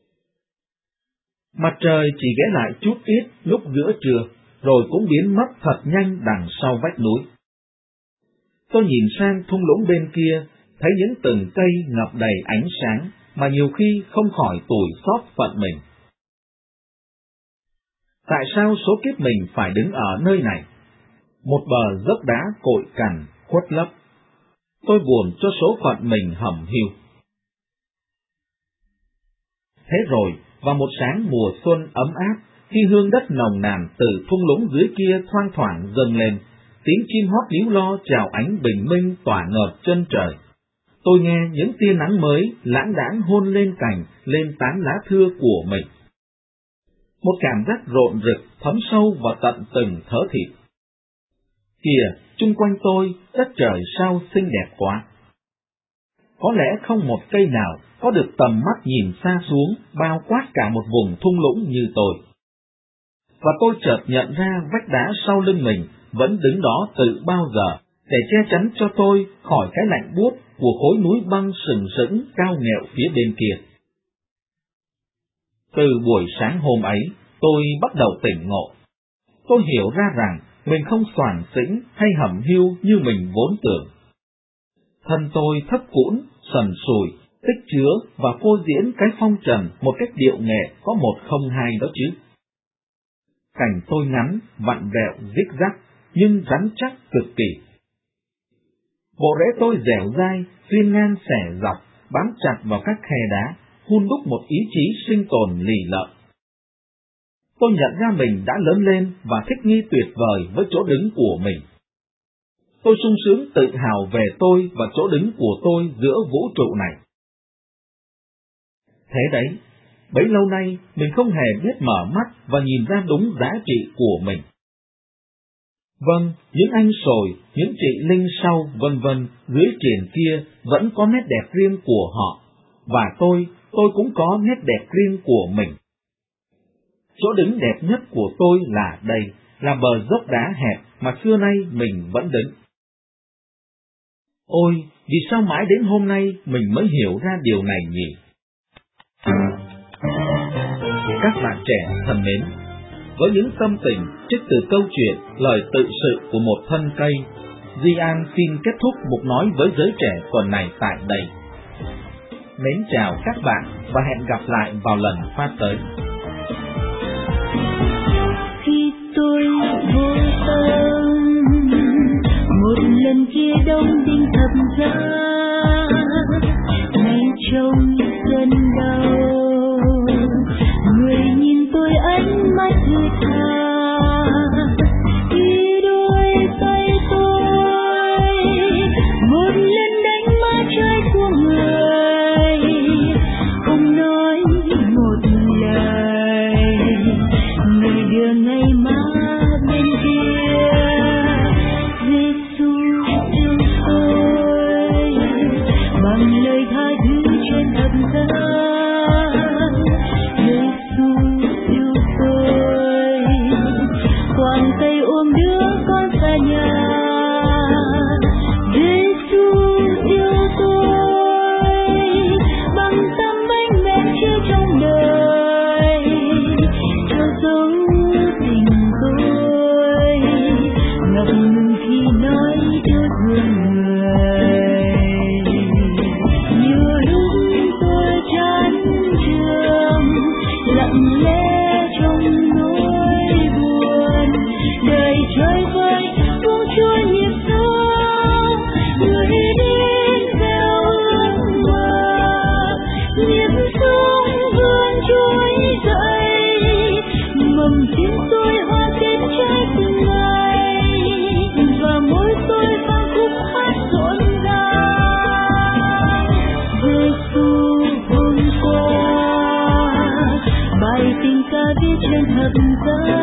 Mặt trời chỉ ghé lại chút ít lúc giữa trưa, rồi cũng biến mất thật nhanh đằng sau vách núi. Tôi nhìn sang thung lũng bên kia, thấy những từng cây ngập đầy ánh sáng, mà nhiều khi không khỏi tủi xót phận mình. Tại sao số kiếp mình phải đứng ở nơi này? Một bờ dốc đá cội cằn, khuất lấp. Tôi buồn cho số phận mình hẩm hiu. Thế rồi, vào một sáng mùa xuân ấm áp, khi hương đất nồng nàn từ thung lũng dưới kia thoang thoảng dâng lên, tiếng chim hót líu lo chào ánh bình minh tỏa ngợp chân trời. Tôi nghe những tia nắng mới lãng đãng hôn lên cành, lên tán lá thưa của mình. Một cảm giác rộn rực thấm sâu vào tận từng thớ thịt. Kìa, chung quanh tôi, đất trời sao xinh đẹp quá. Có lẽ không một cây nào có được tầm mắt nhìn xa xuống, bao quát cả một vùng thung lũng như tôi. Và tôi chợt nhận ra vách đá sau lưng mình vẫn đứng đó từ bao giờ, để che chắn cho tôi khỏi cái lạnh buốt của khối núi băng sừng sững cao nghẹo phía bên kia. Từ buổi sáng hôm ấy, tôi bắt đầu tỉnh ngộ. Tôi hiểu ra rằng mình không xoàng xĩnh hay hẩm hiu như mình vốn tưởng. Thân tôi thấp cũn, sần sùi, tích chứa và phô diễn cái phong trần một cách điệu nghệ có một không hai đó chứ. Cành tôi ngắn, vặn vẹo, rích rắc, nhưng rắn chắc cực kỳ. Bộ rễ tôi dẻo dai, xuyên ngang xẻ dọc, bám chặt vào các khe đá, hun đúc một ý chí sinh tồn lì lợm. Tôi nhận ra mình đã lớn lên và thích nghi tuyệt vời với chỗ đứng của mình. Tôi sung sướng tự hào về tôi và chỗ đứng của tôi giữa vũ trụ này. Thế đấy, bấy lâu nay mình không hề biết mở mắt và nhìn ra đúng giá trị của mình. Vâng, những anh sồi, những chị linh sau, vân vân, dưới triền kia vẫn có nét đẹp riêng của họ, và tôi, tôi cũng có nét đẹp riêng của mình. Chỗ đứng đẹp nhất của tôi là đây, là bờ dốc đá hẹp mà xưa nay mình vẫn đứng. Ôi, vì sao mãi đến hôm nay mình mới hiểu ra điều này nhỉ? Các bạn trẻ thân mến, với những tâm tình trích từ câu chuyện lời tự sự của một thân cây, Di An xin kết thúc mục nói với giới trẻ tuần này tại đây. Mến chào các bạn và hẹn gặp lại vào lần phát tới. Khi tôi vô tâm, một lần kia đông đinh thầm giá, ngay trong cơn đau, người nhìn tôi ánh mắt thứ tha, khi đôi tay tôi một lần đánh má trái của người, không nói một lời, người đưa ngày má bên kia. Giêsu yêu tôi bằng lời tha thứ trên thập giá. Giêsu yêu tôi quàng tay ôm đứa con xa nhà. Giêsu yêu tôi bằng tấm bánh mẹ chia trong đời, cho dấu tình tôi ngập ngừng khi nói yêu thương người. Nhiều lúc tôi chán trường, lặng lẽ trong nỗi buồn, đời chơi vơi buông trôi nhịp sống, người đến theo ước mơ, nhịp sống vươn trôi dậy, mầm tim tôi hoa kết trái từng ngày, và môi tôi vang khúc hát rộn ràng. Giêsu hôm qua, bài tình ca viết trên thập giá.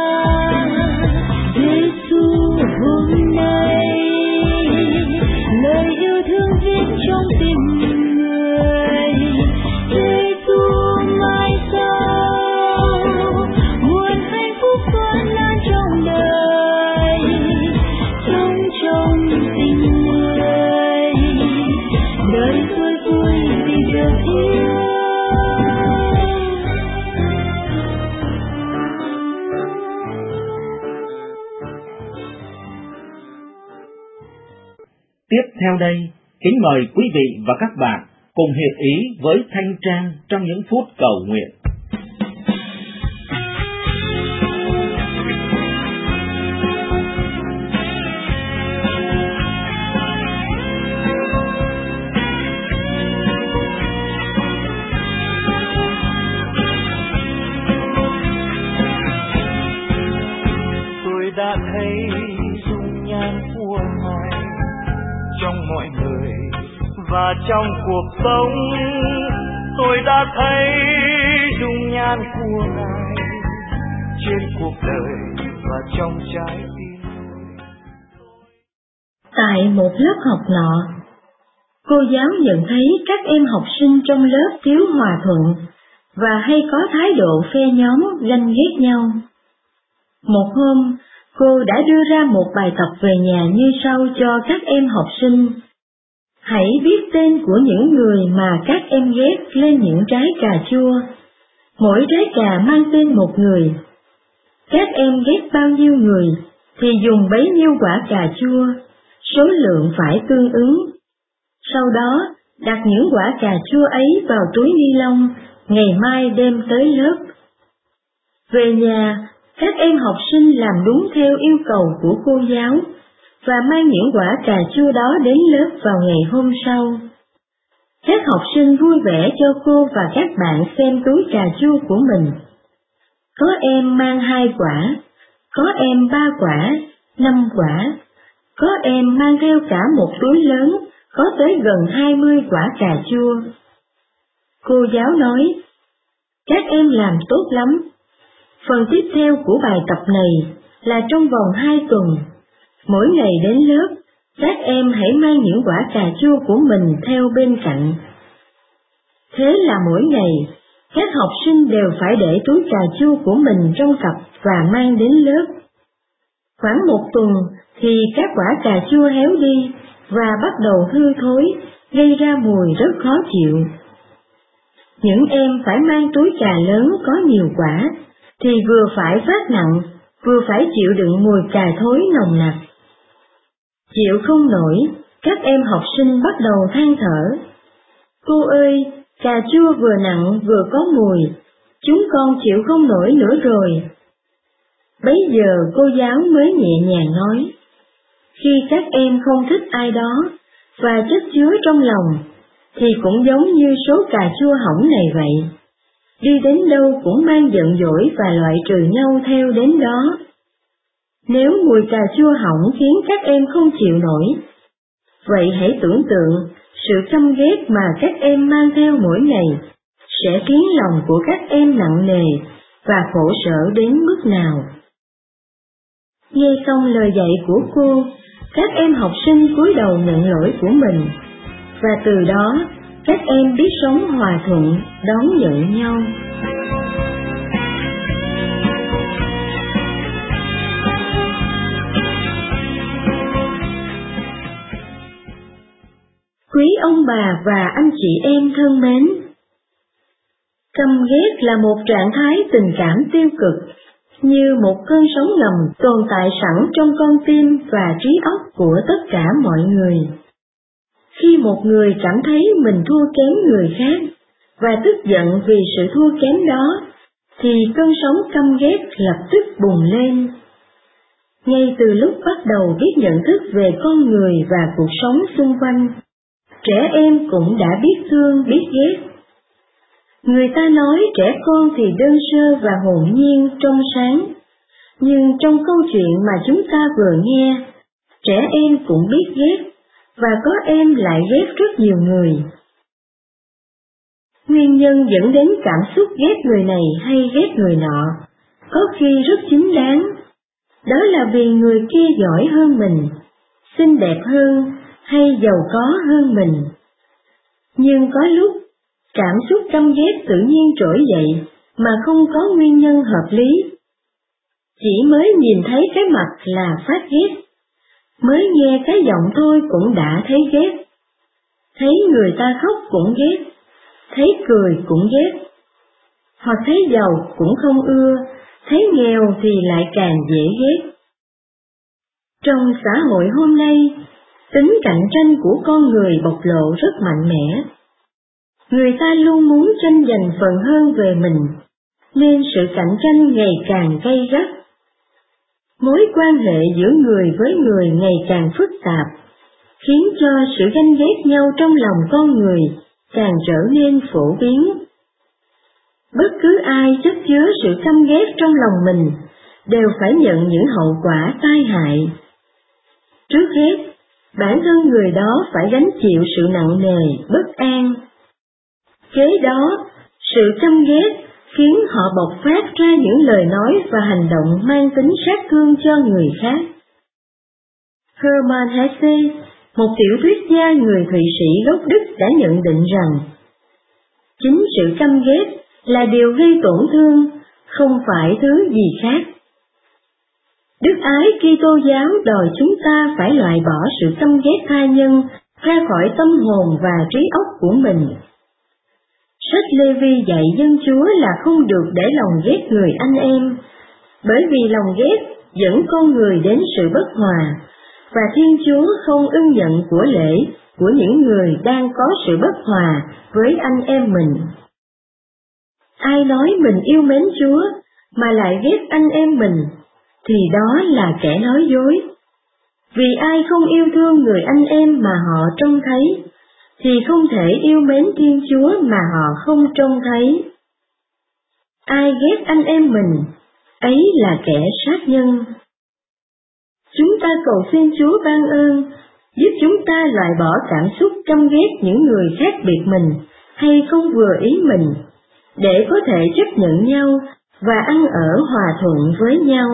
Giêsu hôm nay, lời yêu thương viết trong tim người. Giêsu mai sau, nguồn hạnh phúc còn lan trong đời, sống trong tình người, đời tôi vui vì được yêu. Tiếp theo đây, kính mời quý vị và các bạn cùng hiệp ý với Thanh Trang trong những phút cầu nguyện. đã thấy dung nhan của Ngài trong mọi người và trong cuộc sống. Tôi đã thấy dung nhan của Ngài trên cuộc đời và trong trái tim. Tại một lớp học nọ, cô giáo nhận thấy các em học sinh trong lớp thiếu hòa thuận và hay có thái độ phe nhóm ganh ghét nhau. Một hôm, cô đã đưa ra một bài tập về nhà như sau cho các em học sinh. Hãy viết tên của những người mà các em ghét lên những trái cà chua. Mỗi trái cà mang tên một người. Các em ghét bao nhiêu người thì dùng bấy nhiêu quả cà chua, số lượng phải tương ứng. Sau đó, đặt những quả cà chua ấy vào túi ni lông, ngày mai đem tới lớp. Về nhà, các em học sinh làm đúng theo yêu cầu của cô giáo và mang những quả cà chua đó đến lớp vào ngày hôm sau. Các học sinh vui vẻ cho cô và các bạn xem túi cà chua của mình. Có em mang hai quả, có em ba quả, năm quả, có em mang theo cả một túi lớn, có tới gần hai mươi quả cà chua. Cô giáo nói, các em làm tốt lắm. Phần tiếp theo của bài tập này là trong vòng hai tuần, mỗi ngày đến lớp, các em hãy mang những quả cà chua của mình theo bên cạnh. Thế là mỗi ngày, các học sinh đều phải để túi cà chua của mình trong cặp và mang đến lớp. Khoảng một tuần thì các quả cà chua héo đi và bắt đầu hư thối, gây ra mùi rất khó chịu. Những em phải mang túi cà lớn có nhiều quả, thì vừa phải vác nặng, vừa phải chịu đựng mùi cà thối nồng nặc. Chịu không nổi, các em học sinh bắt đầu than thở. Cô ơi, cà chua vừa nặng vừa có mùi, chúng con chịu không nổi nữa rồi. Bấy giờ cô giáo mới nhẹ nhàng nói, khi các em không thích ai đó và chất chứa trong lòng, thì cũng giống như số cà chua hỏng này vậy. Đi đến đâu cũng mang giận dỗi và loại trừ nhau theo đến đó. Nếu mùi cà chua hỏng khiến các em không chịu nổi, vậy hãy tưởng tượng sự căm ghét mà các em mang theo mỗi ngày sẽ khiến lòng của các em nặng nề và khổ sở đến mức nào. Nghe xong lời dạy của cô, các em học sinh cúi đầu nhận lỗi của mình, và từ đó các em biết sống hòa thuận, đón nhận nhau. Quý ông bà và anh chị em thân mến, căm ghét là một trạng thái tình cảm tiêu cực, như một cơn sóng ngầm tồn tại sẵn trong con tim và trí óc của tất cả mọi người. Khi một người cảm thấy mình thua kém người khác và tức giận vì sự thua kém đó, thì cơn sóng căm ghét lập tức bùng lên. Ngay từ lúc bắt đầu biết nhận thức về con người và cuộc sống xung quanh, trẻ em cũng đã biết thương biết ghét. Người ta nói trẻ con thì đơn sơ và hồn nhiên trong sáng, nhưng trong câu chuyện mà chúng ta vừa nghe, trẻ em cũng biết ghét, và có em lại ghét rất nhiều người. Nguyên nhân dẫn đến cảm xúc ghét người này hay ghét người nọ, có khi rất chính đáng. Đó là vì người kia giỏi hơn mình, xinh đẹp hơn hay giàu có hơn mình. Nhưng có lúc, cảm xúc căm ghét tự nhiên trỗi dậy mà không có nguyên nhân hợp lý. Chỉ mới nhìn thấy cái mặt là phát ghét, mới nghe cái giọng thôi cũng đã thấy ghét. Thấy người ta khóc cũng ghét, thấy cười cũng ghét. Hoặc thấy giàu cũng không ưa, thấy nghèo thì lại càng dễ ghét. Trong xã hội hôm nay, tính cạnh tranh của con người bộc lộ rất mạnh mẽ. Người ta luôn muốn tranh giành phần hơn về mình, nên sự cạnh tranh ngày càng gay gắt. Mối quan hệ giữa người với người ngày càng phức tạp, khiến cho sự ganh ghét nhau trong lòng con người càng trở nên phổ biến. Bất cứ ai chất chứa sự căm ghét trong lòng mình đều phải nhận những hậu quả tai hại. Trước hết, bản thân người đó phải gánh chịu sự nặng nề, bất an. Kế đó, sự căm ghét khiến họ bộc phát ra những lời nói và hành động mang tính sát thương cho người khác. Hermann Hesse, một tiểu thuyết gia người Thụy Sĩ gốc Đức đã nhận định rằng, chính sự căm ghét là điều gây tổn thương, không phải thứ gì khác. Đức ái Kitô giáo đòi chúng ta phải loại bỏ sự căm ghét tha nhân ra khỏi tâm hồn và trí óc của mình. Sách Lê-vi dạy dân Chúa là không được để lòng ghét người anh em, bởi vì lòng ghét dẫn con người đến sự bất hòa, và Thiên Chúa không ưng nhận của lễ của những người đang có sự bất hòa với anh em mình. Ai nói mình yêu mến Chúa mà lại ghét anh em mình, thì đó là kẻ nói dối. Vì ai không yêu thương người anh em mà họ trông thấy, thì không thể yêu mến Thiên Chúa mà họ không trông thấy. Ai ghét anh em mình, ấy là kẻ sát nhân. Chúng ta cầu xin Chúa ban ơn, giúp chúng ta loại bỏ cảm xúc căm ghét những người khác biệt mình hay không vừa ý mình, để có thể chấp nhận nhau và ăn ở hòa thuận với nhau.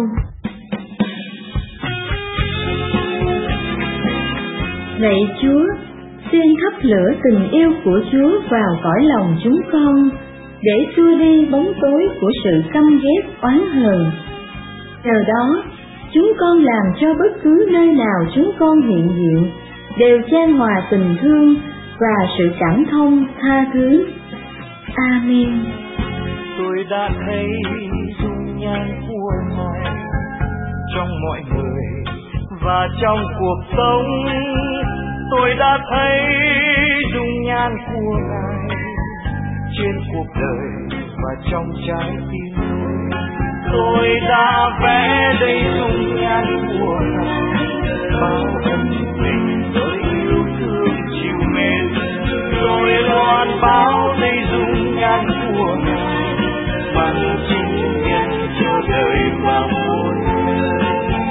Lạy Chúa, xin thắp lửa tình yêu của Chúa vào cõi lòng chúng con, để xua đi bóng tối của sự căm ghét oán hờn. Nhờ đó, chúng con làm cho bất cứ nơi nào chúng con hiện diện đều chan hòa tình thương và sự cảm thông tha thứ. Amen. Tôi đã thấy dung nhan của Ngài trong mọi người và trong cuộc sống. Tôi đã thấy dung nhan của Ngài trên cuộc đời và trong trái tim tôi. Tôi đã vẽ đầy dung nhan của Ngài, bao ân tình tôi yêu thương chiều mến. Tôi loan báo đầy dung nhan của Ngài, bằng chính nhân cho đời và muôn đời.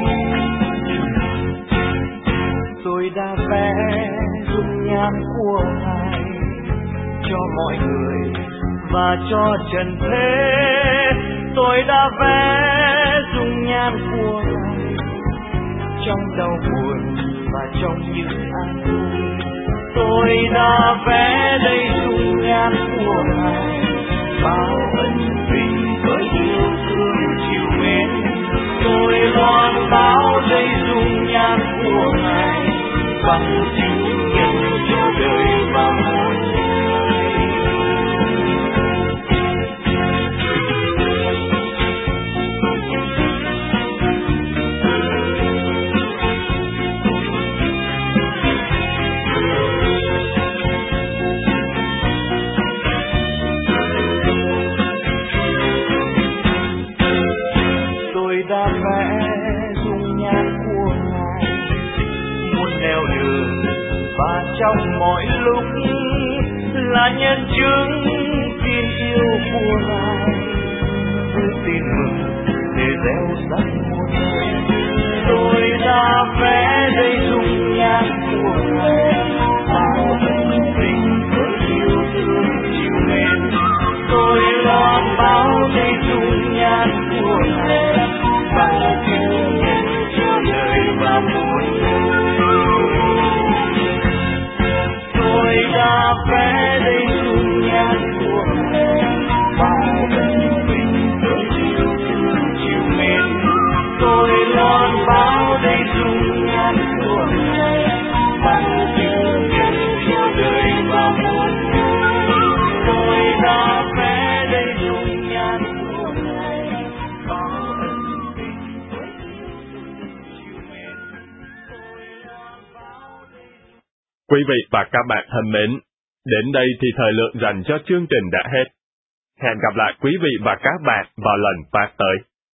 Tôi đã vẽ dung nhan của Ngài cho mọi người và cho trần thế. Tôi đã vẽ dung nhan của Ngài trong đau buồn và trong những an vui. Tôi đã vẽ đầy dung nhan của Ngài, bao ân tình với yêu thương chiều mến. Tôi loan báo đầy dung nhan của Ngài, bằng chính nhân cho đời và muôn đời. Tôi đã vẽ dung nhan của Ngài muôn nẻo đường và trong mọi lúc, là nhân chứng tin yêu của Ngài, đưa tin mừng để gieo rắc muôn đời. Tôi đã vẽ đầy dung nhan của Ngài, bao ân tình với yêu thương chiều mến. Tôi loan báo đầy dung nhan của Ngài, bằng chính nhân cho đời và muôn đời. Tôi đã vẽ đầy dung nhan của Ngài, bao ân tình với yêu thương chiều mến. Tôi loan báo đầy dung nhan của Ngài, bằng chính nhân cho đời và muôn đời. Tôi đã vẽ đầy dung nhan của Ngài, bao ân tình với yêu thương chiều mến. Tôi loan báo đầy. Quý vị và các bạn thân mến, đến đây thì thời lượng dành cho chương trình đã hết. Hẹn gặp lại quý vị và các bạn vào lần phát tới.